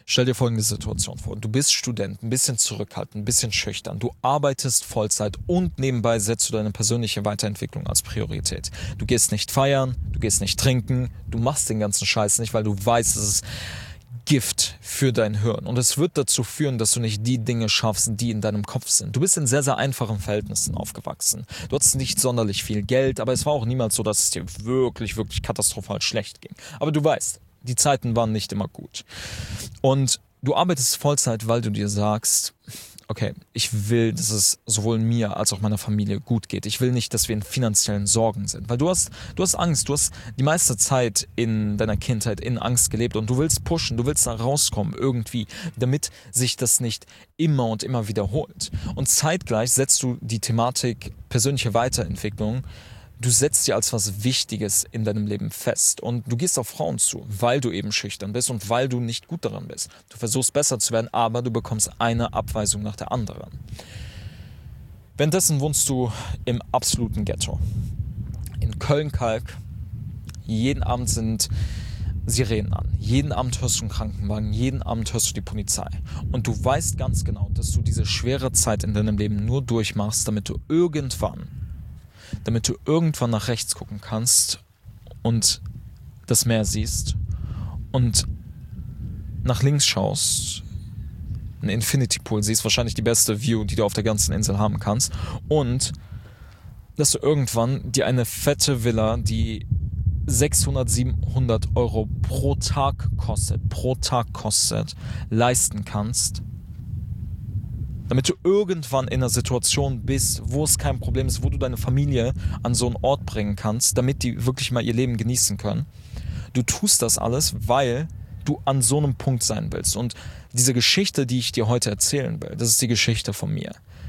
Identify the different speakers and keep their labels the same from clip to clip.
Speaker 1: Stell dir folgende Situation vor. Du bist Student, ein bisschen zurückhaltend, ein bisschen schüchtern. Du arbeitest Vollzeit und nebenbei setzt du deine persönliche Weiterentwicklung als Priorität. Du gehst nicht feiern, du gehst nicht trinken, du machst den ganzen Scheiß nicht, weil du weißt, es ist Gift für dein Hirn. Und es wird dazu führen, dass du nicht die Dinge schaffst, die in deinem Kopf sind. Du bist in sehr, sehr einfachen Verhältnissen aufgewachsen. Du hattest nicht sonderlich viel Geld, aber es war auch niemals so, dass es dir wirklich, wirklich katastrophal schlecht ging. Aber du weißt, die Zeiten waren nicht immer gut. Und du arbeitest Vollzeit, weil du dir sagst, okay, ich will, dass es sowohl mir als auch meiner Familie gut geht. Ich will nicht, dass wir in finanziellen Sorgen sind. Weil du hast Angst, du hast die meiste Zeit in deiner Kindheit in Angst gelebt und du willst pushen, du willst da rauskommen irgendwie, damit sich das nicht immer und immer wiederholt. Und zeitgleich setzt du die Thematik persönliche Weiterentwicklung. Du setzt dir als was Wichtiges in deinem Leben fest und du gehst auf Frauen zu, weil du eben schüchtern bist und weil du nicht gut daran bist. Du versuchst besser zu werden, aber du bekommst eine Abweisung nach der anderen. Währenddessen wohnst du im absoluten Ghetto. In Köln-Kalk. Jeden Abend sind Sirenen an. Jeden Abend hörst du einen Krankenwagen, jeden Abend hörst du die Polizei. Und du weißt ganz genau, dass du diese schwere Zeit in deinem Leben nur durchmachst, damit du irgendwann nach rechts gucken kannst und das Meer siehst und nach links schaust, einen Infinity Pool siehst, wahrscheinlich die beste View, die du auf der ganzen Insel haben kannst, und dass du irgendwann dir eine fette Villa, die 600, 700 Euro pro Tag kostet, leisten kannst, damit du irgendwann in einer Situation bist, wo es kein Problem ist, wo du deine Familie an so einen Ort bringen kannst, damit die wirklich mal ihr Leben genießen können. Du tust das alles, weil du an so einem Punkt sein willst. Und diese Geschichte, die ich dir heute erzählen will, das ist die Geschichte von mir.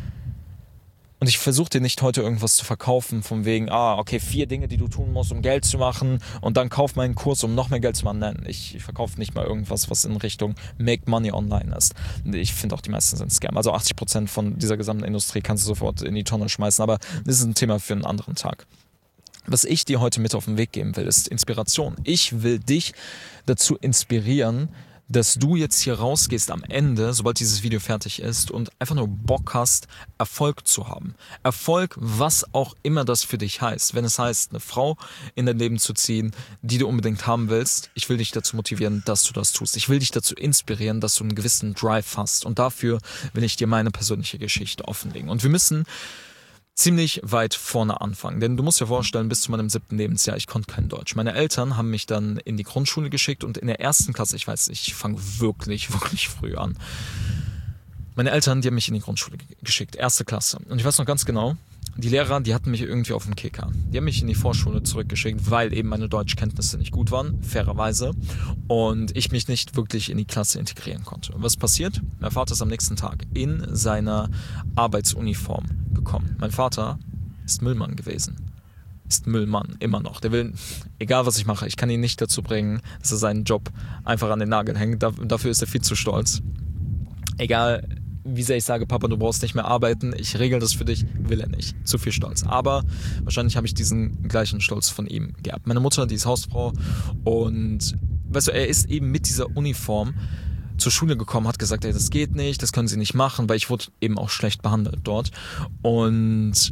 Speaker 1: Und ich versuche dir nicht heute irgendwas zu verkaufen, von wegen, okay, 4 Dinge, die du tun musst, um Geld zu machen, und dann kauf meinen Kurs, um noch mehr Geld zu machen. Nein, ich verkaufe nicht mal irgendwas, was in Richtung Make Money Online ist. Ich finde auch, die meisten sind Scam. Also 80% von dieser gesamten Industrie kannst du sofort in die Tonne schmeißen, aber das ist ein Thema für einen anderen Tag. Was ich dir heute mit auf den Weg geben will, ist Inspiration. Ich will dich dazu inspirieren, dass du jetzt hier rausgehst am Ende, sobald dieses Video fertig ist, und einfach nur Bock hast, Erfolg zu haben. Erfolg, was auch immer das für dich heißt. Wenn es heißt, eine Frau in dein Leben zu ziehen, die du unbedingt haben willst, ich will dich dazu motivieren, dass du das tust. Ich will dich dazu inspirieren, dass du einen gewissen Drive hast. Und dafür will ich dir meine persönliche Geschichte offenlegen. Und wir müssen ziemlich weit vorne anfangen. Denn du musst dir vorstellen, bis zu meinem 7. Lebensjahr, ich konnte kein Deutsch. Meine Eltern haben mich dann in die Grundschule geschickt und in der 1. Klasse, ich fange wirklich, wirklich früh an. Meine Eltern, die haben mich in die Grundschule geschickt, 1. Klasse. Und ich weiß noch ganz genau, die Lehrer, die hatten mich irgendwie auf dem Kicker. Die haben mich in die Vorschule zurückgeschickt, weil eben meine Deutschkenntnisse nicht gut waren, fairerweise, und ich mich nicht wirklich in die Klasse integrieren konnte. Und was passiert? Mein Vater ist am nächsten Tag in seiner Arbeitsuniform gekommen. Mein Vater ist Müllmann gewesen. Ist Müllmann, immer noch. Der will, egal was ich mache, ich kann ihn nicht dazu bringen, dass er seinen Job einfach an den Nagel hängt. Dafür ist er viel zu stolz. Egal wie sehr ich sage, Papa, du brauchst nicht mehr arbeiten, ich regel das für dich, will er nicht. Zu viel Stolz. Aber wahrscheinlich habe ich diesen gleichen Stolz von ihm geerbt. Meine Mutter, die ist Hausfrau, und weißt du, er ist eben mit dieser Uniform zur Schule gekommen, hat gesagt, ey, das geht nicht, das können sie nicht machen, weil ich wurde eben auch schlecht behandelt dort. Und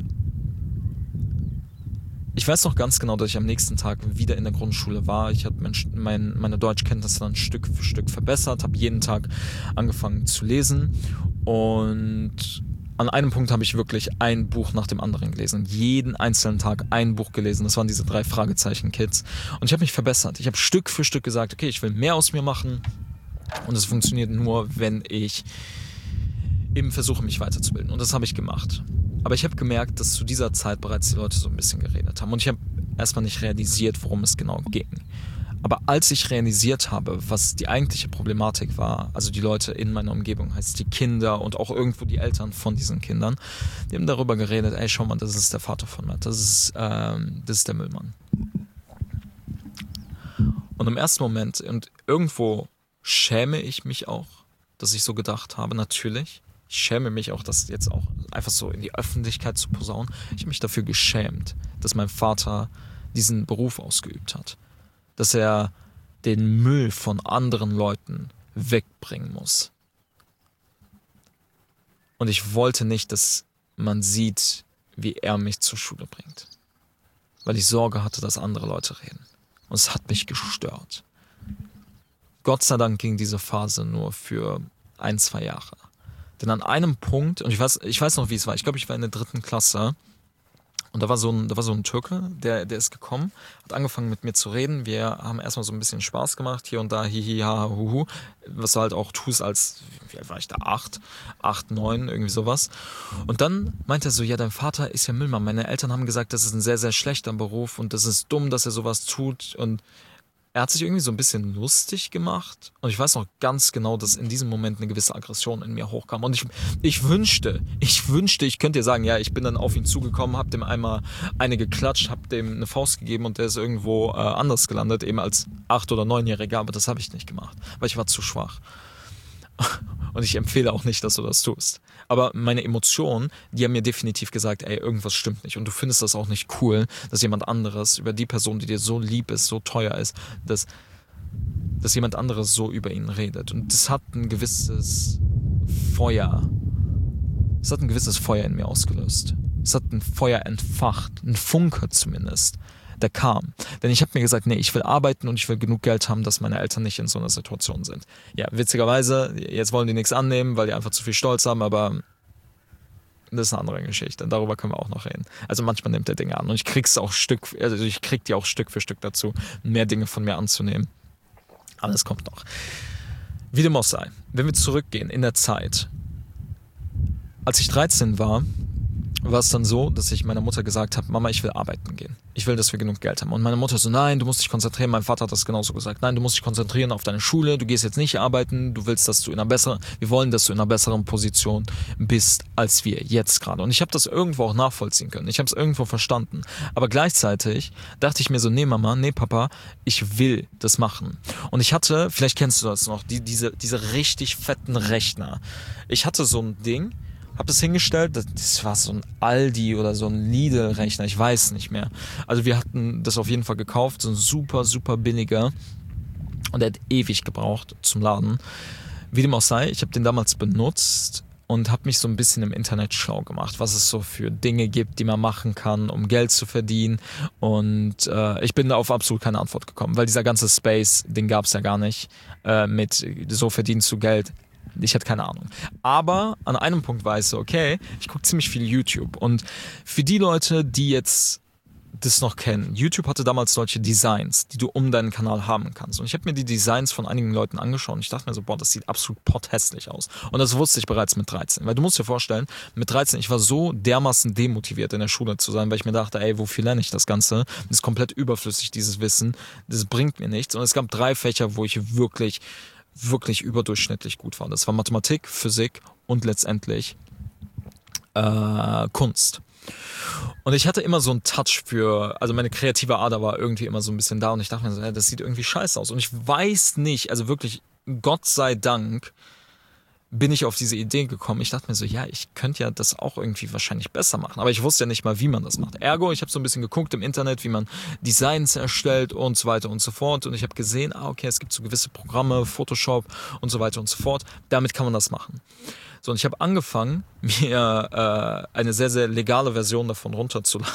Speaker 1: ich weiß noch ganz genau, dass ich am nächsten Tag wieder in der Grundschule war. Ich habe meine Deutschkenntnisse dann Stück für Stück verbessert, habe jeden Tag angefangen zu lesen, und an einem Punkt habe ich wirklich ein Buch nach dem anderen gelesen. Jeden einzelnen Tag ein Buch gelesen. Das waren diese 3 Fragezeichen-Kids. Und ich habe mich verbessert. Ich habe Stück für Stück gesagt, okay, ich will mehr aus mir machen. Und es funktioniert nur, wenn ich eben versuche, mich weiterzubilden. Und das habe ich gemacht. Aber ich habe gemerkt, dass zu dieser Zeit bereits die Leute so ein bisschen geredet haben. Und ich habe erstmal nicht realisiert, worum es genau ging. Aber als ich realisiert habe, was die eigentliche Problematik war, also die Leute in meiner Umgebung, heißt die Kinder und auch irgendwo die Eltern von diesen Kindern, die haben darüber geredet, ey, schau mal, das ist der Vater von Matt, das ist der Müllmann. Und im ersten Moment, und irgendwo schäme ich mich auch, dass ich so gedacht habe, natürlich. Ich schäme mich auch, das jetzt auch einfach so in die Öffentlichkeit zu posaunen. Ich habe mich dafür geschämt, dass mein Vater diesen Beruf ausgeübt hat. Dass er den Müll von anderen Leuten wegbringen muss. Und ich wollte nicht, dass man sieht, wie er mich zur Schule bringt. Weil ich Sorge hatte, dass andere Leute reden. Und es hat mich gestört. Gott sei Dank ging diese Phase nur für 1-2 Jahre. Denn an einem Punkt, und ich weiß noch, wie es war, ich glaube, ich war in der 3. Klasse, und da war so ein Türke, der ist gekommen, hat angefangen mit mir zu reden. Wir haben erstmal so ein bisschen Spaß gemacht, hier und da, hihi, ha, huhu, was du halt auch tust als, wie alt war ich da, 8, 9, irgendwie sowas. Und dann meinte er so, ja, dein Vater ist ja Müllmann. Meine Eltern haben gesagt, das ist ein sehr, sehr schlechter Beruf und das ist dumm, dass er sowas tut. Und er hat sich irgendwie so ein bisschen lustig gemacht. Und ich weiß noch ganz genau, dass in diesem Moment eine gewisse Aggression in mir hochkam. Und ich wünschte, ich könnte dir sagen, ja, ich bin dann auf ihn zugekommen, hab dem einmal eine geklatscht, hab dem eine Faust gegeben und der ist irgendwo anders gelandet, eben als 8- oder 9-Jähriger. Aber das habe ich nicht gemacht, weil ich war zu schwach. Und ich empfehle auch nicht, dass du das tust. Aber meine Emotionen, die haben mir definitiv gesagt, ey, irgendwas stimmt nicht. Und du findest das auch nicht cool, dass jemand anderes über die Person, die dir so lieb ist, so teuer ist, dass jemand anderes so über ihn redet. Und das hat ein gewisses Feuer. Es hat ein gewisses Feuer in mir ausgelöst. Es hat ein Feuer entfacht, ein Funke zumindest, der kam. Denn ich habe mir gesagt, nee, ich will arbeiten und ich will genug Geld haben, dass meine Eltern nicht in so einer Situation sind. Ja, witzigerweise, jetzt wollen die nichts annehmen, weil die einfach zu viel Stolz haben, aber das ist eine andere Geschichte. Darüber können wir auch noch reden. Also manchmal nimmt er Dinge an und ich krieg die auch Stück für Stück dazu, mehr Dinge von mir anzunehmen. Aber das kommt noch. Wie dem auch sei, wenn wir zurückgehen in der Zeit, als ich 13 war es dann so, dass ich meiner Mutter gesagt habe, Mama, ich will arbeiten gehen. Ich will, dass wir genug Geld haben. Und meine Mutter so, nein, du musst dich konzentrieren. Mein Vater hat das genauso gesagt. Nein, du musst dich konzentrieren auf deine Schule. Du gehst jetzt nicht arbeiten. Wir wollen, dass du in einer besseren Position bist, als wir jetzt gerade. Und ich habe das irgendwo auch nachvollziehen können. Ich habe es irgendwo verstanden. Aber gleichzeitig dachte ich mir so, nee Mama, nee Papa, ich will das machen. Und ich hatte, vielleicht kennst du das noch, diese richtig fetten Rechner. Ich hatte so ein Ding, hab das hingestellt, das war so ein Aldi oder so ein Lidl-Rechner, ich weiß nicht mehr. Also wir hatten das auf jeden Fall gekauft, so ein super, super billiger. Und der hat ewig gebraucht zum Laden. Wie dem auch sei, ich habe den damals benutzt und habe mich so ein bisschen im Internet schlau gemacht, was es so für Dinge gibt, die man machen kann, um Geld zu verdienen. Und ich bin da auf absolut keine Antwort gekommen, weil dieser ganze Space, den gab es ja gar nicht, mit so verdienst du Geld. Ich hatte keine Ahnung. Aber an einem Punkt war ich so, okay, ich gucke ziemlich viel YouTube. Und für die Leute, die jetzt das noch kennen, YouTube hatte damals solche Designs, die du um deinen Kanal haben kannst. Und ich habe mir die Designs von einigen Leuten angeschaut und ich dachte mir so, boah, das sieht absolut potthässlich aus. Und das wusste ich bereits mit 13. Weil du musst dir vorstellen, mit 13, ich war so dermaßen demotiviert in der Schule zu sein, weil ich mir dachte, ey, wofür lerne ich das Ganze? Das ist komplett überflüssig, dieses Wissen. Das bringt mir nichts. Und es gab 3 Fächer, wo ich wirklich überdurchschnittlich gut war. Das war Mathematik, Physik und letztendlich Kunst. Und ich hatte immer so einen Touch also meine kreative Ader war irgendwie immer so ein bisschen da und ich dachte mir so, das sieht irgendwie scheiße aus. Und ich weiß nicht, also wirklich, Gott sei Dank, bin ich auf diese Idee gekommen. Ich dachte mir so, ja, ich könnte ja das auch irgendwie wahrscheinlich besser machen. Aber ich wusste ja nicht mal, wie man das macht. Ergo, ich habe so ein bisschen geguckt im Internet, wie man Designs erstellt und so weiter und so fort. Und ich habe gesehen, okay, es gibt so gewisse Programme, Photoshop und so weiter und so fort. Damit kann man das machen. So, und ich habe angefangen, mir eine sehr, sehr legale Version davon runterzuladen.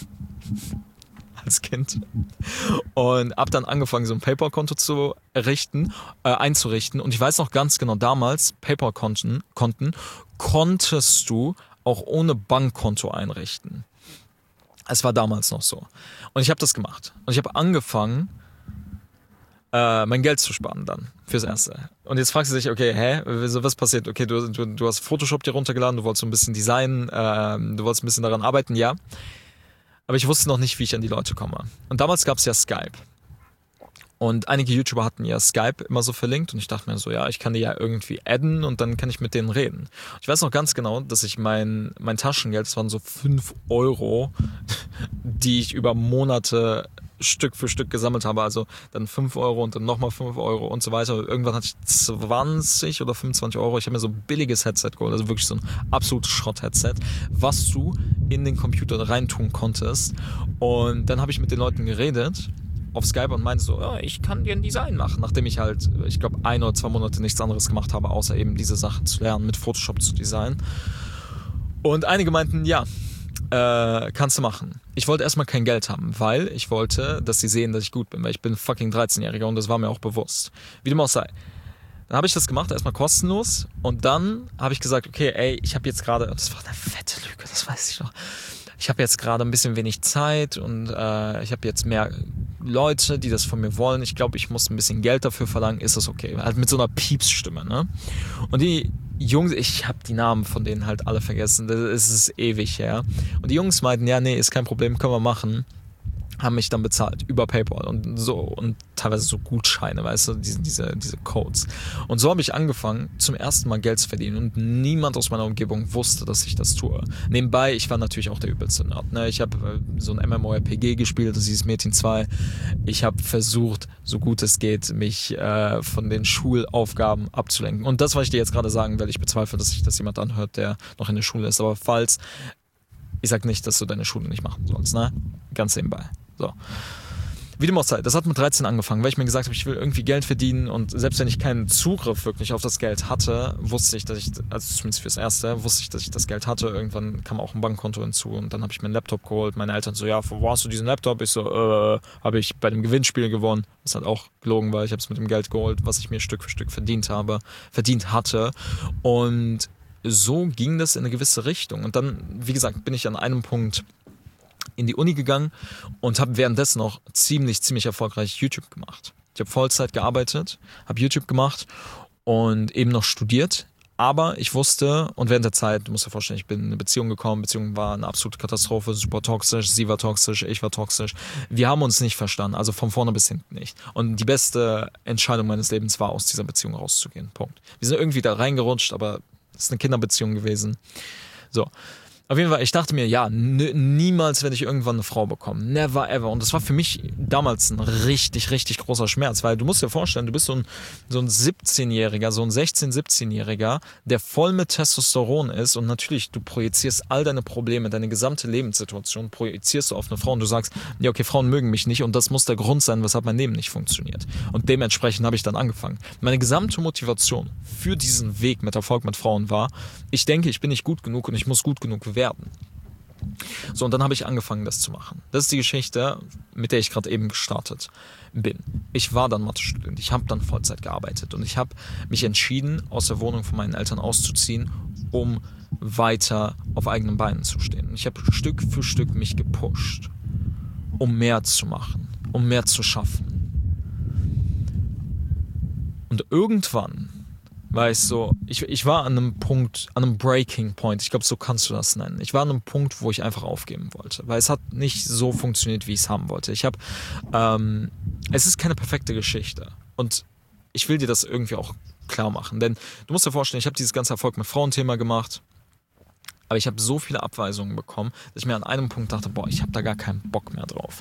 Speaker 1: Als Kind. Und habe dann angefangen, so ein PayPal-Konto zu einzurichten. Und ich weiß noch ganz genau, damals, PayPal-Konten konntest du auch ohne Bankkonto einrichten. Es war damals noch so. Und ich habe das gemacht. Und ich habe angefangen, mein Geld zu sparen dann, fürs Erste. Und jetzt fragst du dich, okay, was passiert? Okay, du hast Photoshop dir runtergeladen, du wolltest so ein bisschen designen, du wolltest ein bisschen daran arbeiten, ja. Aber ich wusste noch nicht, wie ich an die Leute komme. Und damals gab es ja Skype. Und einige YouTuber hatten ja Skype immer so verlinkt und ich dachte mir so, ja, ich kann die ja irgendwie adden und dann kann ich mit denen reden. Ich weiß noch ganz genau, dass ich mein Taschengeld, das waren so 5 €, die ich über Monate Stück für Stück gesammelt habe, also dann 5 € und dann nochmal 5 € und so weiter. Irgendwann hatte ich 20 oder 25 €. Ich habe mir so ein billiges Headset geholt, also wirklich so ein absolutes Schrott-Headset, was du in den Computer reintun konntest. Und dann habe ich mit den Leuten geredet auf Skype und meinte so, ja, ich kann dir ein Design machen, nachdem ich halt, ich glaube, 1 oder 2 Monate nichts anderes gemacht habe, außer eben diese Sache zu lernen, mit Photoshop zu designen. Und einige meinten, ja, kannst du machen. Ich wollte erstmal kein Geld haben, weil ich wollte, dass sie sehen, dass ich gut bin, weil ich bin fucking 13-Jähriger und das war mir auch bewusst. Wie dem auch sei. Dann habe ich das gemacht, erstmal kostenlos, und dann habe ich gesagt, okay, ey, ich habe jetzt gerade, das war eine fette Lüge, das weiß ich noch, ich habe jetzt gerade ein bisschen wenig Zeit und ich habe jetzt mehr Leute, die das von mir wollen. Ich glaube, ich muss ein bisschen Geld dafür verlangen. Ist das okay? Halt mit so einer Piepsstimme, ne? Und die Jungs, ich habe die Namen von denen halt alle vergessen. Das ist ewig her. Und die Jungs meinten, ja, nee, ist kein Problem, können wir machen. Haben mich dann bezahlt über PayPal und so, und teilweise so Gutscheine, weißt du, diese Codes. Und so habe ich angefangen, zum ersten Mal Geld zu verdienen, und niemand aus meiner Umgebung wusste, dass ich das tue. Nebenbei, ich war natürlich auch der übelste Nerd, ne? Ich habe so ein MMORPG gespielt, das hieß Metin 2. Ich habe versucht, so gut es geht, mich von den Schulaufgaben abzulenken. Und das, was ich dir jetzt gerade sagen will, ich bezweifle, dass sich das jemand anhört, der noch in der Schule ist. Aber falls, ich sag nicht, dass du deine Schule nicht machen sollst, ne? Ganz nebenbei. So. Wie dem auch sei, das hat mit 13 angefangen, weil ich mir gesagt habe, ich will irgendwie Geld verdienen, und selbst wenn ich keinen Zugriff wirklich auf das Geld hatte, wusste ich, dass ich, also zumindest fürs Erste, wusste ich, dass ich das Geld hatte. Irgendwann kam auch ein Bankkonto hinzu, und dann habe ich mir einen Laptop geholt. Meine Eltern so, ja, wo hast du diesen Laptop? Ich so, habe ich bei dem Gewinnspiel gewonnen, was halt auch gelogen war. Ich habe es mit dem Geld geholt, was ich mir Stück für Stück verdient hatte, und so ging das in eine gewisse Richtung. Und dann, wie gesagt, bin ich an einem Punkt in die Uni gegangen und habe währenddessen noch ziemlich erfolgreich YouTube gemacht. Ich habe Vollzeit gearbeitet, habe YouTube gemacht und eben noch studiert. Aber ich wusste, und während der Zeit, du musst dir vorstellen, ich bin in eine Beziehung gekommen, Beziehung war eine absolute Katastrophe, super toxisch, sie war toxisch, ich war toxisch. Wir haben uns nicht verstanden, also von vorne bis hinten nicht. Und die beste Entscheidung meines Lebens war, aus dieser Beziehung rauszugehen. Punkt. Wir sind irgendwie da reingerutscht, aber es ist eine Kinderbeziehung gewesen. So. Auf jeden Fall, ich dachte mir, ja, niemals werde ich irgendwann eine Frau bekommen. Never ever. Und das war für mich damals ein richtig großer Schmerz, weil du musst dir vorstellen, du bist so ein 17-Jähriger, so ein 16-, 17-Jähriger, der voll mit Testosteron ist, und natürlich, du projizierst all deine Probleme, deine gesamte Lebenssituation, projizierst du auf eine Frau, und du sagst, ja, okay, Frauen mögen mich nicht, und das muss der Grund sein, weshalb mein Leben nicht funktioniert. Und dementsprechend habe ich dann angefangen. Meine gesamte Motivation für diesen Weg mit Erfolg mit Frauen war, ich denke, ich bin nicht gut genug und ich muss gut genug werden. So, und dann habe ich angefangen, das zu machen. Das ist die Geschichte, mit der ich gerade eben gestartet bin. Ich war dann Mathe-Student, ich habe dann Vollzeit gearbeitet, und ich habe mich entschieden, aus der Wohnung von meinen Eltern auszuziehen, um weiter auf eigenen Beinen zu stehen. Ich habe Stück für Stück mich gepusht, um mehr zu machen, um mehr zu schaffen. Und irgendwann war ich so, ich war an einem Punkt, an einem Breaking Point, ich glaube, so kannst du das nennen. Ich war an einem Punkt, wo ich einfach aufgeben wollte, weil es hat nicht so funktioniert, wie ich es haben wollte. Es ist keine perfekte Geschichte, und ich will dir das irgendwie auch klar machen, denn du musst dir vorstellen, ich habe dieses ganze Erfolg mit Frauenthema gemacht, aber ich habe so viele Abweisungen bekommen, dass ich mir an einem Punkt dachte, boah, ich habe da gar keinen Bock mehr drauf.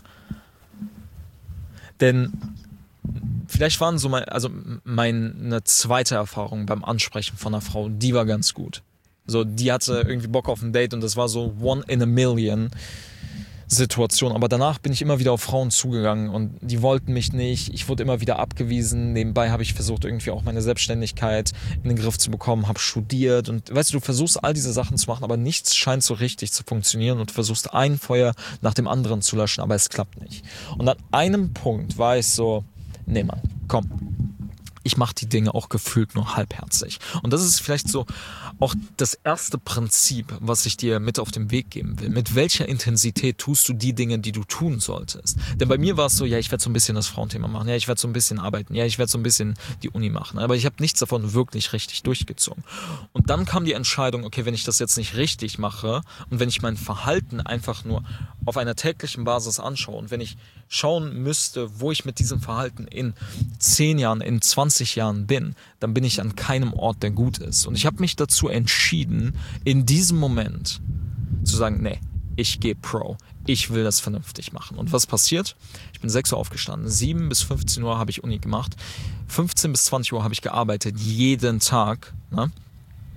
Speaker 1: Denn vielleicht waren so meine zweite Erfahrung beim Ansprechen von einer Frau, die war ganz gut. So, die hatte irgendwie Bock auf ein Date, und das war so one in a million Situation. Aber danach bin ich immer wieder auf Frauen zugegangen, und die wollten mich nicht. Ich wurde immer wieder abgewiesen. Nebenbei habe ich versucht, irgendwie auch meine Selbstständigkeit in den Griff zu bekommen, habe studiert, und weißt du versuchst all diese Sachen zu machen, aber nichts scheint so richtig zu funktionieren, und du versuchst ein Feuer nach dem anderen zu löschen, aber es klappt nicht. Und an einem Punkt war ich so, nee, Mann, komm. Ich mache die Dinge auch gefühlt nur halbherzig. Und das ist vielleicht so auch das erste Prinzip, was ich dir mit auf den Weg geben will. Mit welcher Intensität tust du die Dinge, die du tun solltest? Denn bei mir war es so, ja, ich werde so ein bisschen das Frauenthema machen, ja, ich werde so ein bisschen arbeiten, ja, ich werde so ein bisschen die Uni machen. Aber ich habe nichts davon wirklich richtig durchgezogen. Und dann kam die Entscheidung, okay, wenn ich das jetzt nicht richtig mache und wenn ich mein Verhalten einfach nur auf einer täglichen Basis anschaue, und wenn ich schauen müsste, wo ich mit diesem Verhalten in 10 Jahren, in 20 Jahren bin, dann bin ich an keinem Ort, der gut ist. Und ich habe mich dazu entschieden, in diesem Moment zu sagen, nee, ich gehe Pro. Ich will das vernünftig machen. Und was passiert? Ich bin 6 Uhr aufgestanden. 7 bis 15 Uhr habe ich Uni gemacht. 15 bis 20 Uhr habe ich gearbeitet, jeden Tag. Ne?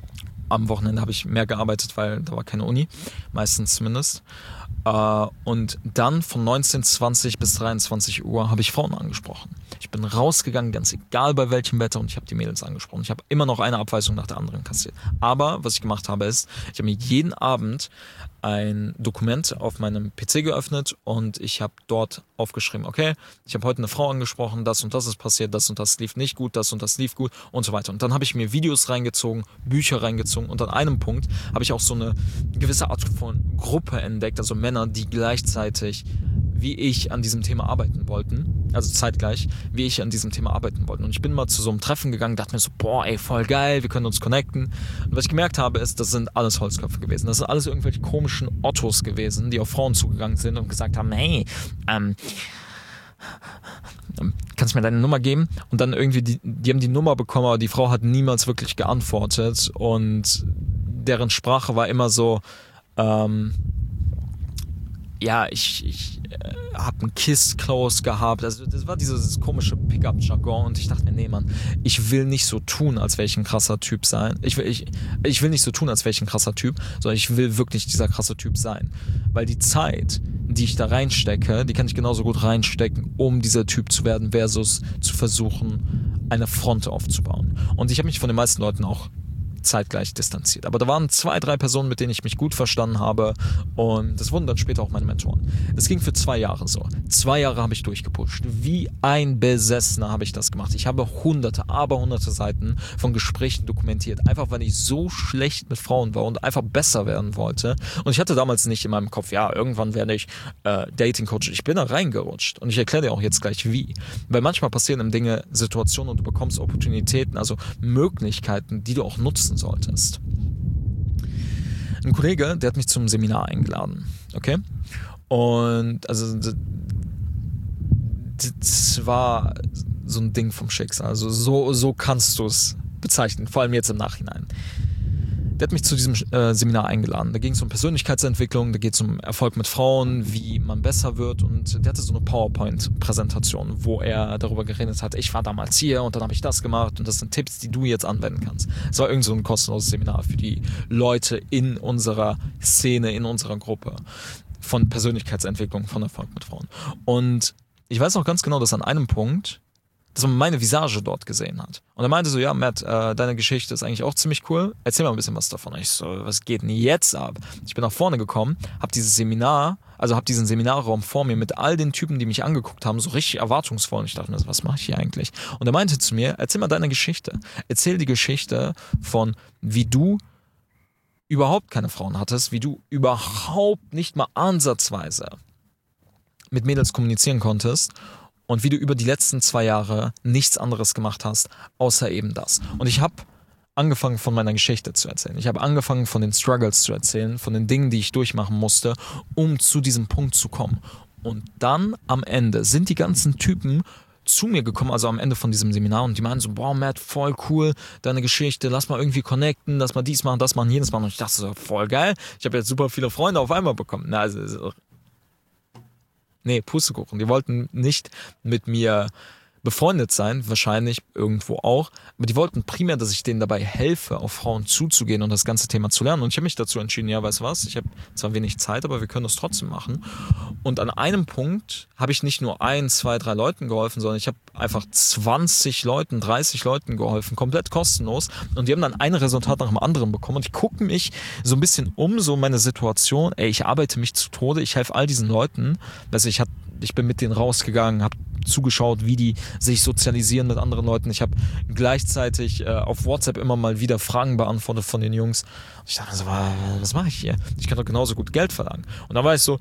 Speaker 1: am Wochenende habe ich mehr gearbeitet, weil da war keine Uni, meistens zumindest. Und dann von 19:20 bis 23 Uhr habe ich Frauen angesprochen. Ich bin rausgegangen, ganz egal bei welchem Wetter, und ich habe die Mädels angesprochen. Ich habe immer noch eine Abweisung nach der anderen kassiert. Aber was ich gemacht habe ist, ich habe mir jeden Abend ein Dokument auf meinem PC geöffnet und ich habe dort aufgeschrieben, okay, ich habe heute eine Frau angesprochen, das und das ist passiert, das und das lief nicht gut, das und das lief gut und so weiter. Und dann habe ich mir Videos reingezogen, Bücher reingezogen, und an einem Punkt habe ich auch so eine gewisse Art von Gruppe entdeckt, also Männer, die gleichzeitig wie ich an diesem Thema arbeiten wollten, also zeitgleich, wie ich an diesem Thema arbeiten wollten. Und ich bin mal zu so einem Treffen gegangen, dachte mir so, boah, ey, voll geil, wir können uns connecten. Und was ich gemerkt habe, ist, das sind alles Holzköpfe gewesen. Das sind alles irgendwelche komischen Ottos gewesen, die auf Frauen zugegangen sind und gesagt haben, hey, kannst du mir deine Nummer geben? Und dann irgendwie, die haben die Nummer bekommen, aber die Frau hat niemals wirklich geantwortet, und deren Sprache war immer so, ja, ich habe einen Kiss-Close gehabt. Also das war dieses komische Pickup-Jargon, und ich dachte mir, nee, Mann, ich will nicht so tun, als wäre ich ein krasser Typ sein. Ich will nicht so tun, als wäre ich ein krasser Typ, sondern ich will wirklich dieser krasse Typ sein. Weil die Zeit, die ich da reinstecke, die kann ich genauso gut reinstecken, um dieser Typ zu werden, versus zu versuchen, eine Front aufzubauen. Und ich habe mich von den meisten Leuten auch zeitgleich distanziert. Aber da waren 2, 3 Personen, mit denen ich mich gut verstanden habe, und das wurden dann später auch meine Mentoren. Das ging für 2 Jahre so. 2 Jahre habe ich durchgepusht. Wie ein Besessener habe ich das gemacht. Ich habe hunderte Seiten von Gesprächen dokumentiert, einfach weil ich so schlecht mit Frauen war und einfach besser werden wollte. Und ich hatte damals nicht in meinem Kopf, ja, irgendwann werde ich Dating-Coach. Ich bin da reingerutscht, und ich erkläre dir auch jetzt gleich wie. Weil manchmal passieren im Dinge Situationen, und du bekommst Opportunitäten, also Möglichkeiten, die du auch nutzen solltest. Ein Kollege, der hat mich zum Seminar eingeladen, okay? Und also das war so ein Ding vom Schicksal, also so kannst du es bezeichnen, vor allem jetzt im Nachhinein. Der hat mich zu diesem Seminar eingeladen. Da ging es um Persönlichkeitsentwicklung, da geht es um Erfolg mit Frauen, wie man besser wird, und der hatte so eine PowerPoint-Präsentation, wo er darüber geredet hat, ich war damals hier und dann habe ich das gemacht, und das sind Tipps, die du jetzt anwenden kannst. Es war irgend so ein kostenloses Seminar für die Leute in unserer Szene, in unserer Gruppe von Persönlichkeitsentwicklung, von Erfolg mit Frauen. Und ich weiß noch ganz genau, dass an einem Punkt, dass man meine Visage dort gesehen hat. Und er meinte so, ja, Matt, deine Geschichte ist eigentlich auch ziemlich cool. Erzähl mal ein bisschen was davon. Ich so, was geht denn jetzt ab? Ich bin nach vorne gekommen, habe diesen Seminarraum vor mir mit all den Typen, die mich angeguckt haben, so richtig erwartungsvoll. Und ich dachte mir, was mache ich hier eigentlich? Und er meinte zu mir, erzähl mal deine Geschichte. Erzähl die Geschichte von, wie du überhaupt keine Frauen hattest, wie du überhaupt nicht mal ansatzweise mit Mädels kommunizieren konntest, und wie du über die letzten 2 Jahre nichts anderes gemacht hast, außer eben das. Und ich habe angefangen, von meiner Geschichte zu erzählen. Ich habe angefangen, von den Struggles zu erzählen, von den Dingen, die ich durchmachen musste, um zu diesem Punkt zu kommen. Und dann am Ende sind die ganzen Typen zu mir gekommen, also am Ende von diesem Seminar, und die meinen so, boah, Matt, voll cool, deine Geschichte, lass mal irgendwie connecten, lass mal dies machen, das machen, jenes machen. Und ich dachte so, voll geil, ich habe jetzt super viele Freunde auf einmal bekommen. Pustekuchen. Die wollten nicht mit mir befreundet sein, wahrscheinlich irgendwo auch, aber die wollten primär, dass ich denen dabei helfe, auf Frauen zuzugehen und das ganze Thema zu lernen. Und ich habe mich dazu entschieden, ja, weißt du was, ich habe zwar wenig Zeit, aber wir können das trotzdem machen. Und an einem Punkt habe ich nicht nur 1, 2, 3 Leuten geholfen, sondern ich habe einfach 20 Leuten, 30 Leuten geholfen, komplett kostenlos. Und die haben dann ein Resultat nach dem anderen bekommen. Und ich gucke mich so ein bisschen um, so meine Situation, ich arbeite mich zu Tode, ich helfe all diesen Leuten. Also ich bin mit denen rausgegangen, habe zugeschaut, wie die sich sozialisieren mit anderen Leuten. Ich habe gleichzeitig auf WhatsApp immer mal wieder Fragen beantwortet von den Jungs. Und ich dachte so, was mache ich hier? Ich kann doch genauso gut Geld verlangen. Und dann war ich so,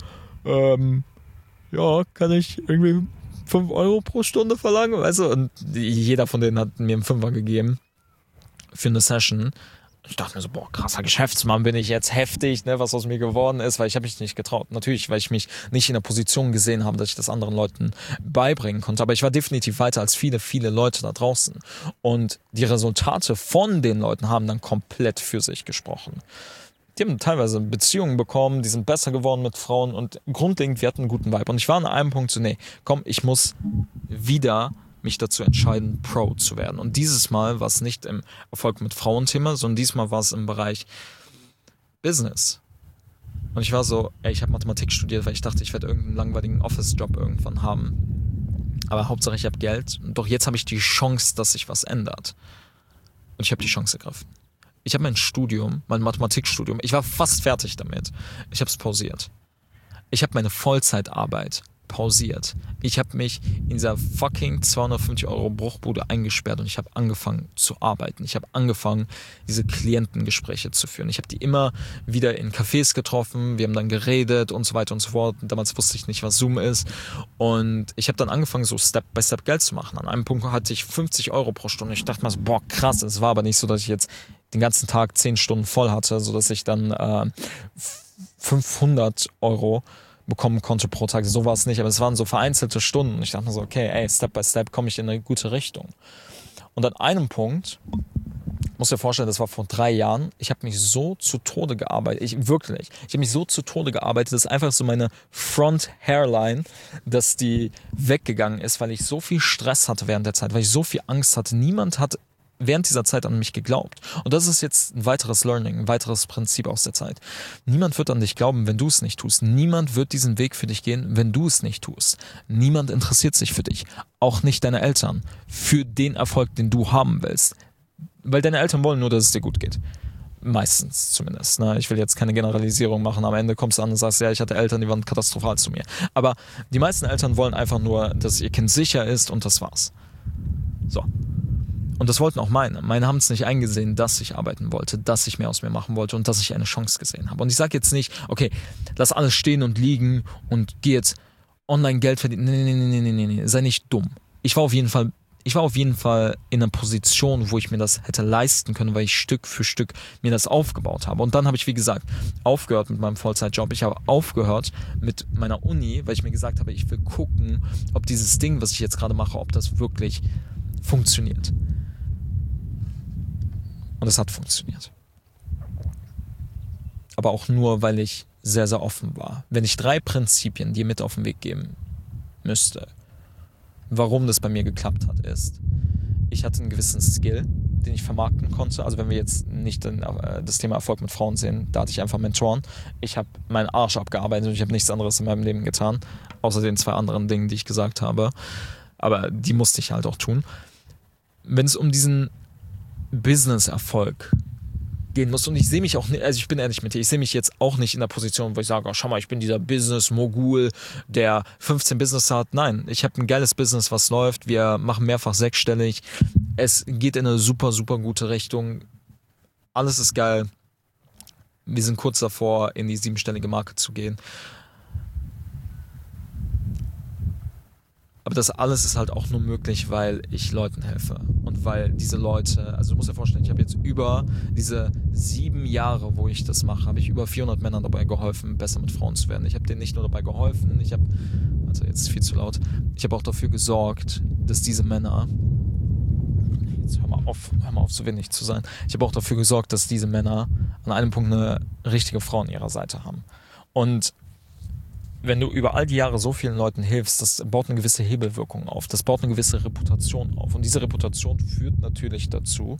Speaker 1: ja, kann ich irgendwie 5 Euro pro Stunde verlangen? Weißt du? Und jeder von denen hat mir einen Fünfer gegeben für eine Session. Ich dachte mir so, boah, krasser Geschäftsmann bin ich jetzt, heftig, ne, was aus mir geworden ist, weil ich habe mich nicht getraut. Natürlich, weil ich mich nicht in der Position gesehen habe, dass ich das anderen Leuten beibringen konnte. Aber ich war definitiv weiter als viele, viele Leute da draußen. Und die Resultate von den Leuten haben dann komplett für sich gesprochen. Die haben teilweise Beziehungen bekommen, die sind besser geworden mit Frauen, und grundlegend, wir hatten einen guten Vibe. Und ich war an einem Punkt so, nee, komm, ich muss wieder mich dazu entscheiden, Pro zu werden. Und dieses Mal war es nicht im Erfolg mit Frauen-Thema, sondern diesmal war es im Bereich Business. Und ich war so, ich habe Mathematik studiert, weil ich dachte, ich werde irgendeinen langweiligen Office-Job irgendwann haben. Aber Hauptsache, ich habe Geld. Doch jetzt habe ich die Chance, dass sich was ändert. Und ich habe die Chance ergriffen. Ich habe mein Studium, mein Mathematikstudium, ich war fast fertig damit. Ich habe es pausiert. Ich habe meine Vollzeitarbeit pausiert. Ich habe mich in dieser fucking 250 € Bruchbude eingesperrt und ich habe angefangen zu arbeiten. Ich habe angefangen, diese Klientengespräche zu führen. Ich habe die immer wieder in Cafés getroffen, wir haben dann geredet und so weiter und so fort. Damals wusste ich nicht, was Zoom ist. Und ich habe dann angefangen, so Step by Step Geld zu machen. An einem Punkt hatte ich 50 € pro Stunde. Ich dachte mir so, boah, krass. Es war aber nicht so, dass ich jetzt den ganzen Tag 10 Stunden voll hatte, sodass ich dann 500 € bekommen konnte pro Tag. So war es nicht, aber es waren so vereinzelte Stunden. Ich dachte mir so, okay, Step by Step komme ich in eine gute Richtung. Und an einem Punkt, muss dir vorstellen, das war vor 3 Jahren, ich habe mich so zu Tode gearbeitet, ich habe mich so zu Tode gearbeitet, dass einfach so meine Front Hairline, dass die weggegangen ist, weil ich so viel Stress hatte während der Zeit, weil ich so viel Angst hatte. Niemand hat während dieser Zeit an mich geglaubt. Und das ist jetzt ein weiteres Learning, ein weiteres Prinzip aus der Zeit. Niemand wird an dich glauben, wenn du es nicht tust. Niemand wird diesen Weg für dich gehen, wenn du es nicht tust. Niemand interessiert sich für dich. Auch nicht deine Eltern. Für den Erfolg, den du haben willst. Weil deine Eltern wollen nur, dass es dir gut geht. Meistens zumindest. Ne? Ich will jetzt keine Generalisierung machen. Am Ende kommst du an und sagst, ja, ich hatte Eltern, die waren katastrophal zu mir. Aber die meisten Eltern wollen einfach nur, dass ihr Kind sicher ist und das war's. So. Und das wollten auch meine. Meine haben es nicht eingesehen, dass ich arbeiten wollte, dass ich mehr aus mir machen wollte und dass ich eine Chance gesehen habe. Und ich sage jetzt nicht, okay, lass alles stehen und liegen und geh jetzt online Geld verdienen. Nee, sei nicht dumm. Ich war auf jeden Fall in einer Position, wo ich mir das hätte leisten können, weil ich Stück für Stück mir das aufgebaut habe. Und dann habe ich, wie gesagt, aufgehört mit meinem Vollzeitjob. Ich habe aufgehört mit meiner Uni, weil ich mir gesagt habe, ich will gucken, ob dieses Ding, was ich jetzt gerade mache, ob das wirklich funktioniert. Und es hat funktioniert. Aber auch nur, weil ich sehr, sehr offen war. Wenn ich 3 Prinzipien dir mit auf den Weg geben müsste, warum das bei mir geklappt hat, ist, ich hatte einen gewissen Skill, den ich vermarkten konnte. Also wenn wir jetzt nicht das Thema Erfolg mit Frauen sehen, da hatte ich einfach Mentoren. Ich habe meinen Arsch abgearbeitet und ich habe nichts anderes in meinem Leben getan, außer den 2 anderen Dingen, die ich gesagt habe. Aber die musste ich halt auch tun. Wenn es um diesen Business-Erfolg gehen muss, und ich sehe mich auch nicht, also ich bin ehrlich mit dir, ich sehe mich jetzt auch nicht in der Position, wo ich sage, oh, schau mal, ich bin dieser Business-Mogul, der 15 Business hat. Nein, ich habe ein geiles Business, was läuft, wir machen mehrfach 6-stellig, es geht in eine super, super gute Richtung, alles ist geil, wir sind kurz davor, in die 7-stellige Marke zu gehen. Aber das alles ist halt auch nur möglich, weil ich Leuten helfe. Und weil diese Leute, also du musst dir vorstellen, ich habe jetzt über diese 7 Jahre, wo ich das mache, habe ich über 400 Männern dabei geholfen, besser mit Frauen zu werden. Ich habe denen nicht nur dabei geholfen, also jetzt ist viel zu laut, ich habe auch dafür gesorgt, dass diese Männer, jetzt hör mal auf, so wenig zu sein, ich habe auch dafür gesorgt, dass diese Männer an einem Punkt eine richtige Frau an ihrer Seite haben. Und wenn du über all die Jahre so vielen Leuten hilfst, das baut eine gewisse Hebelwirkung auf, das baut eine gewisse Reputation auf. Und diese Reputation führt natürlich dazu,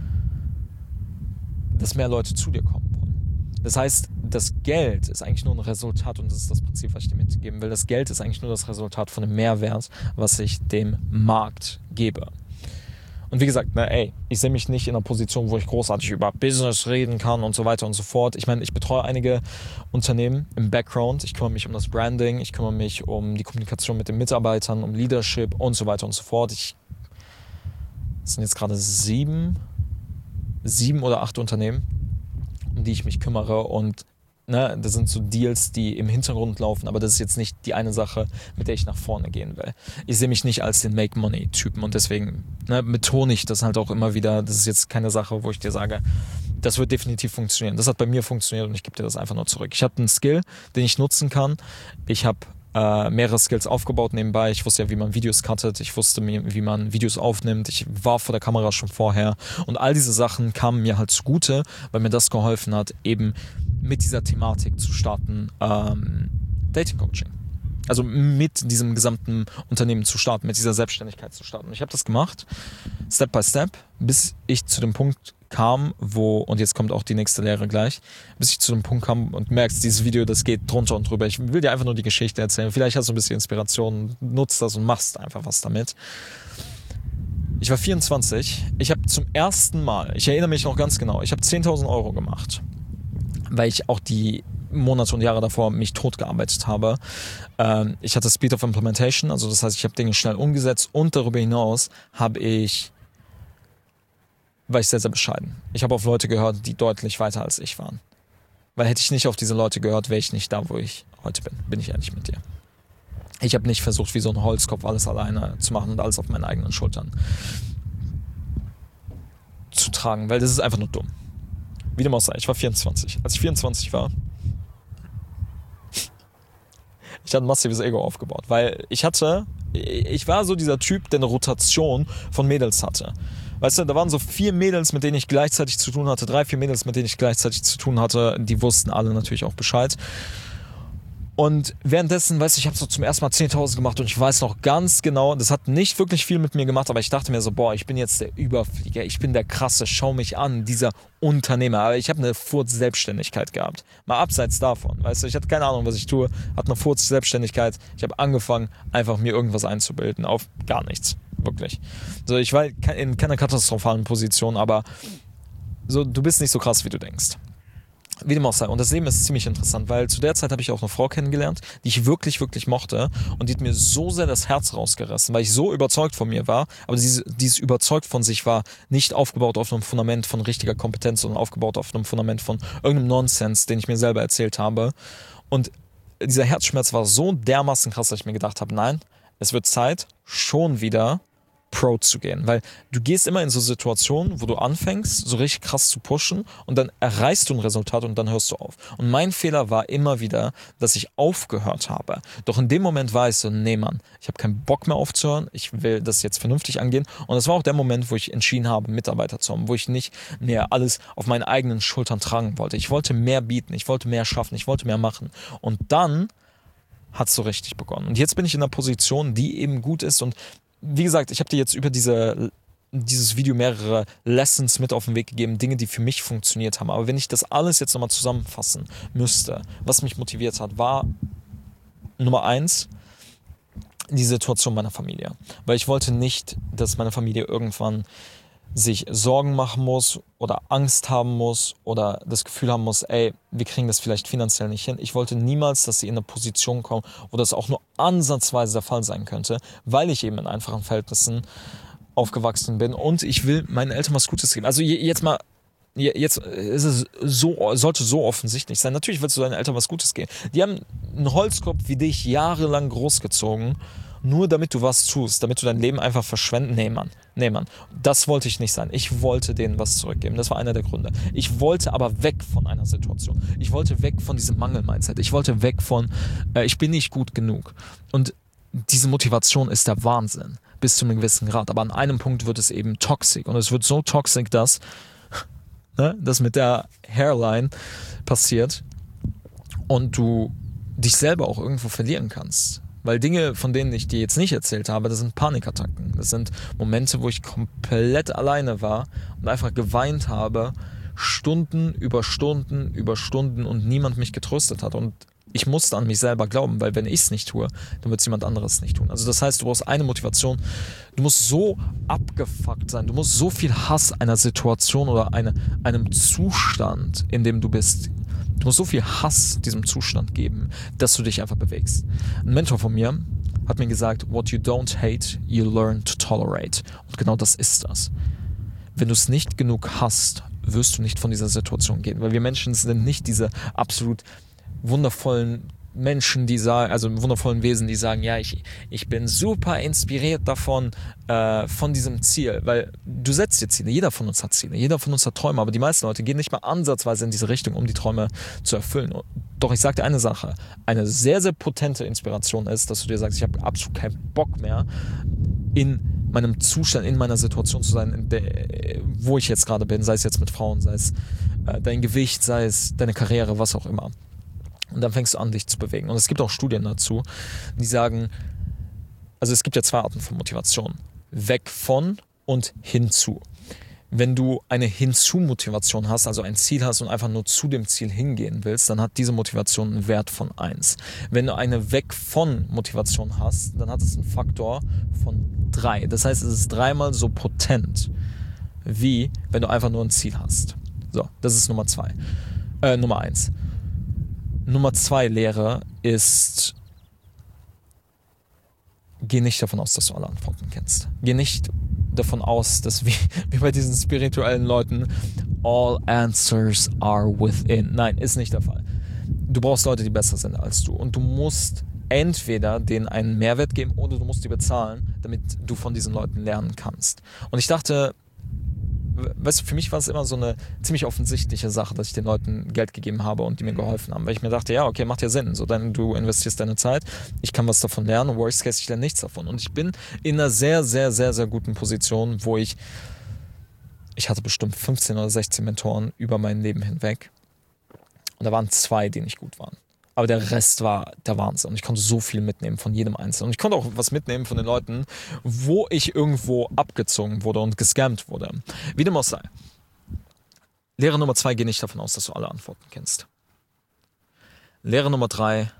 Speaker 1: dass mehr Leute zu dir kommen wollen. Das heißt, das Geld ist eigentlich nur ein Resultat, und das ist das Prinzip, was ich dir mitgeben will. Das Geld ist eigentlich nur das Resultat von dem Mehrwert, was ich dem Markt gebe. Und wie gesagt, ich sehe mich nicht in einer Position, wo ich großartig über Business reden kann und so weiter und so fort. Ich meine, ich betreue einige Unternehmen im Background. Ich kümmere mich um das Branding, ich kümmere mich um die Kommunikation mit den Mitarbeitern, um Leadership und so weiter und so fort. Es sind jetzt gerade 7 oder 8 Unternehmen, um die ich mich kümmere, und das sind so Deals, die im Hintergrund laufen, aber das ist jetzt nicht die eine Sache, mit der ich nach vorne gehen will. Ich sehe mich nicht als den Make-Money-Typen, und deswegen betone ich das halt auch immer wieder. Das ist jetzt keine Sache, wo ich dir sage, das wird definitiv funktionieren. Das hat bei mir funktioniert und ich gebe dir das einfach nur zurück. Ich habe einen Skill, den ich nutzen kann. Ich habe mehrere Skills aufgebaut nebenbei. Ich wusste ja, wie man Videos cuttet. Ich wusste, wie man Videos aufnimmt. Ich war vor der Kamera schon vorher. Und all diese Sachen kamen mir halt zugute, weil mir das geholfen hat, eben mit dieser Thematik zu starten, Dating Coaching. Also mit diesem gesamten Unternehmen zu starten, mit dieser Selbstständigkeit zu starten. Und ich habe das gemacht, Step by Step, bis ich zu dem Punkt kam, und jetzt kommt auch die nächste Lehre gleich, bis ich zu dem Punkt kam und merkst, dieses Video, das geht drunter und drüber. Ich will dir einfach nur die Geschichte erzählen. Vielleicht hast du ein bisschen Inspiration, nutzt das und machst einfach was damit. Ich war 24. Ich habe zum ersten Mal, ich erinnere mich noch ganz genau, ich habe 10.000 Euro gemacht, weil ich auch die Monate und Jahre davor mich tot gearbeitet habe. Ich hatte Speed of Implementation, also das heißt, ich habe Dinge schnell umgesetzt und darüber hinaus war ich sehr, sehr bescheiden. Ich habe auf Leute gehört, die deutlich weiter als ich waren. Weil hätte ich nicht auf diese Leute gehört, wäre ich nicht da, wo ich heute bin ich ehrlich mit dir. Ich habe nicht versucht, wie so ein Holzkopf alles alleine zu machen und alles auf meinen eigenen Schultern zu tragen, weil das ist einfach nur dumm. Wie dem auch sei, ich war 24. Als ich 24 war, ich hatte ein massives Ego aufgebaut, weil ich war so dieser Typ, der eine Rotation von Mädels hatte. Weißt du, da waren so 4 Mädels, mit denen ich gleichzeitig zu tun hatte, 3, 4 Mädels, mit denen ich gleichzeitig zu tun hatte, die wussten alle natürlich auch Bescheid. Und währenddessen, weißt du, ich habe so zum ersten Mal 10.000 gemacht und ich weiß noch ganz genau, das hat nicht wirklich viel mit mir gemacht, aber ich dachte mir so, boah, ich bin jetzt der Überflieger, ich bin der Krasse, schau mich an, dieser Unternehmer. Aber ich habe eine Furz-Selbstständigkeit gehabt. Mal abseits davon, weißt du, ich hatte keine Ahnung, was ich tue, hatte eine Furz-Selbstständigkeit. Ich habe angefangen, einfach mir irgendwas einzubilden, auf gar nichts, wirklich. So, ich war in keiner katastrophalen Position, aber so, du bist nicht so krass, wie du denkst. Wie dem auch sei. Und das Leben ist ziemlich interessant, weil zu der Zeit habe ich auch eine Frau kennengelernt, die ich wirklich, wirklich mochte. Und die hat mir so sehr das Herz rausgerissen, weil ich so überzeugt von mir war. Aber dieses überzeugt von sich war nicht aufgebaut auf einem Fundament von richtiger Kompetenz, sondern aufgebaut auf einem Fundament von irgendeinem Nonsens, den ich mir selber erzählt habe. Und dieser Herzschmerz war so dermaßen krass, dass ich mir gedacht habe, nein, es wird Zeit, schon wieder Pro zu gehen, weil du gehst immer in so Situationen, wo du anfängst, so richtig krass zu pushen und dann erreichst du ein Resultat und dann hörst du auf. Und mein Fehler war immer wieder, dass ich aufgehört habe. Doch in dem Moment war ich so, nee Mann, ich habe keinen Bock mehr aufzuhören, ich will das jetzt vernünftig angehen. Und das war auch der Moment, wo ich entschieden habe, Mitarbeiter zu haben, wo ich nicht mehr alles auf meinen eigenen Schultern tragen wollte. Ich wollte mehr bieten, ich wollte mehr schaffen, ich wollte mehr machen. Und dann hat es so richtig begonnen. Und jetzt bin ich in einer Position, die eben gut ist. Und wie gesagt, ich habe dir jetzt über dieses Video mehrere Lessons mit auf den Weg gegeben, Dinge, die für mich funktioniert haben. Aber wenn ich das alles jetzt nochmal zusammenfassen müsste, was mich motiviert hat, war Nummer 1 die Situation meiner Familie. Weil ich wollte nicht, dass meine Familie irgendwann sich Sorgen machen muss oder Angst haben muss oder das Gefühl haben muss, ey, wir kriegen das vielleicht finanziell nicht hin. Ich wollte niemals, dass sie in eine Position kommen, wo das auch nur ansatzweise der Fall sein könnte, weil ich eben in einfachen Verhältnissen aufgewachsen bin und ich will meinen Eltern was Gutes geben. Also jetzt ist es sollte so offensichtlich sein. Natürlich willst du deinen Eltern was Gutes geben. Die haben einen Holzkopf wie dich jahrelang großgezogen, nur damit du was tust, damit du dein Leben einfach verschwenden. Nee, Mann. Das wollte ich nicht sein. Ich wollte denen was zurückgeben. Das war einer der Gründe. Ich wollte aber weg von einer Situation. Ich wollte weg von diesem Mangel-Mindset. Ich wollte weg von, ich bin nicht gut genug. Und diese Motivation ist der Wahnsinn. Bis zu einem gewissen Grad. Aber an einem Punkt wird es eben toxisch. Und es wird so toxisch, dass das mit der Hairline passiert und du dich selber auch irgendwo verlieren kannst. Weil Dinge, von denen ich dir jetzt nicht erzählt habe, das sind Panikattacken. Das sind Momente, wo ich komplett alleine war und einfach geweint habe, Stunden über Stunden über Stunden und niemand mich getröstet hat. Und ich musste an mich selber glauben, weil wenn ich es nicht tue, dann wird es jemand anderes nicht tun. Also das heißt, du brauchst eine Motivation, du musst so abgefuckt sein, du musst so viel Hass einer Situation oder einem Zustand, in dem du bist, du musst so viel Hass diesem Zustand geben, dass du dich einfach bewegst. Ein Mentor von mir hat mir gesagt, what you don't hate, you learn to tolerate. Und genau das ist das. Wenn du es nicht genug hast, wirst du nicht von dieser Situation gehen. Weil wir Menschen sind nicht diese absolut wundervollen Menschen, die sagen, also wundervollen Wesen, die sagen, ja, ich bin super inspiriert davon, von diesem Ziel, weil du setzt dir Ziele, jeder von uns hat Ziele, jeder von uns hat Träume, aber die meisten Leute gehen nicht mal ansatzweise in diese Richtung, um die Träume zu erfüllen. Doch ich sage dir eine Sache, eine sehr, sehr potente Inspiration ist, dass du dir sagst, ich habe absolut keinen Bock mehr, in meinem Zustand, in meiner Situation zu sein, wo ich jetzt gerade bin, sei es jetzt mit Frauen, sei es dein Gewicht, sei es deine Karriere, was auch immer. Und dann fängst du an, dich zu bewegen. Und es gibt auch Studien dazu, die sagen, also es gibt ja 2 Arten von Motivation. Weg von und hinzu. Wenn du eine Hinzu-Motivation hast, also ein Ziel hast und einfach nur zu dem Ziel hingehen willst, dann hat diese Motivation einen Wert von 1. Wenn du eine Weg-von-Motivation hast, dann hat es einen Faktor von 3. Das heißt, es ist 3-mal so potent, wie wenn du einfach nur ein Ziel hast. So, das ist Nummer 1. Nummer 2 Lehre ist, geh nicht davon aus, dass du alle Antworten kennst. Geh nicht davon aus, dass wie bei diesen spirituellen Leuten all answers are within. Nein, ist nicht der Fall. Du brauchst Leute, die besser sind als du. Und du musst entweder denen einen Mehrwert geben oder du musst die bezahlen, damit du von diesen Leuten lernen kannst. Und ich dachte, weißt du, für mich war es immer so eine ziemlich offensichtliche Sache, dass ich den Leuten Geld gegeben habe und die mir geholfen haben, weil ich mir dachte, ja, okay, macht ja Sinn, so, du investierst deine Zeit, ich kann was davon lernen, worst case, ich lerne nichts davon. Und ich bin in einer sehr, sehr, sehr, sehr guten Position, wo ich hatte bestimmt 15 oder 16 Mentoren über mein Leben hinweg und da waren 2, die nicht gut waren. Aber der Rest war der Wahnsinn. Und ich konnte so viel mitnehmen von jedem Einzelnen. Und ich konnte auch was mitnehmen von den Leuten, wo ich irgendwo abgezogen wurde und gescammt wurde. Wie dem auch sei. Lehre Nummer 2, geh nicht davon aus, dass du alle Antworten kennst. Lehre Nummer 3,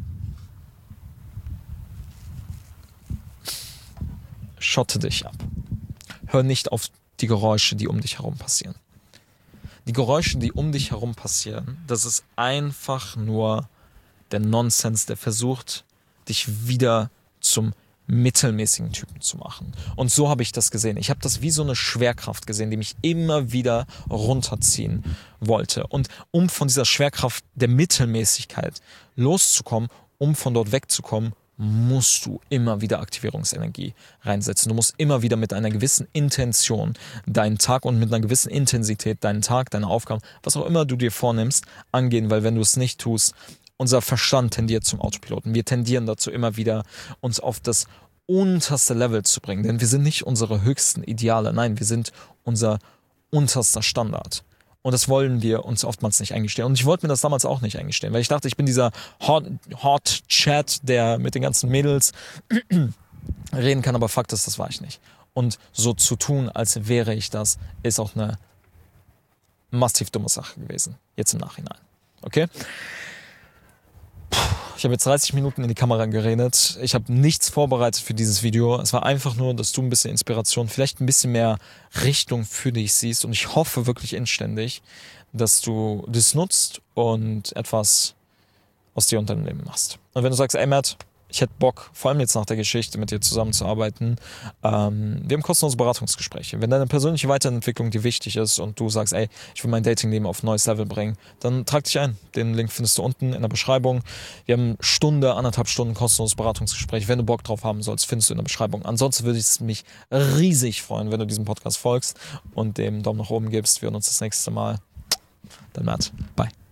Speaker 1: schotte dich ab. Hör nicht auf die Geräusche, die um dich herum passieren. Die Geräusche, die um dich herum passieren, das ist einfach nur der Nonsens, der versucht, dich wieder zum mittelmäßigen Typen zu machen. Und so habe ich das gesehen. Ich habe das wie so eine Schwerkraft gesehen, die mich immer wieder runterziehen wollte. Und um von dieser Schwerkraft der Mittelmäßigkeit loszukommen, um von dort wegzukommen, musst du immer wieder Aktivierungsenergie reinsetzen. Du musst immer wieder mit einer gewissen Intention deinen Tag und mit einer gewissen Intensität deinen Tag, deine Aufgaben, was auch immer du dir vornimmst, angehen, weil wenn du es nicht tust, unser Verstand tendiert zum Autopiloten. Wir tendieren dazu, immer wieder uns auf das unterste Level zu bringen. Denn wir sind nicht unsere höchsten Ideale. Nein, wir sind unser unterster Standard. Und das wollen wir uns oftmals nicht eingestehen. Und ich wollte mir das damals auch nicht eingestehen, weil ich dachte, ich bin dieser Hot Chat, der mit den ganzen Mädels reden kann. Aber Fakt ist, das war ich nicht. Und so zu tun, als wäre ich das, ist auch eine massiv dumme Sache gewesen. Jetzt im Nachhinein. Okay? Ich habe jetzt 30 Minuten in die Kamera geredet. Ich habe nichts vorbereitet für dieses Video. Es war einfach nur, dass du ein bisschen Inspiration, vielleicht ein bisschen mehr Richtung für dich siehst. Und ich hoffe wirklich inständig, dass du das nutzt und etwas aus dir und deinem Leben machst. Und wenn du sagst, ey Matt, ich hätte Bock, vor allem jetzt nach der Geschichte, mit dir zusammenzuarbeiten. Wir haben kostenlose Beratungsgespräche. Wenn deine persönliche Weiterentwicklung dir wichtig ist und du sagst, ey, ich will mein Datingleben auf ein neues Level bringen, dann trag dich ein. Den Link findest du unten in der Beschreibung. Wir haben 1,5 Stunden kostenloses Beratungsgespräch. Wenn du Bock drauf haben sollst, findest du in der Beschreibung. Ansonsten würde ich mich riesig freuen, wenn du diesem Podcast folgst und dem Daumen nach oben gibst. Wir hören uns das nächste Mal. Dein Matt. Bye.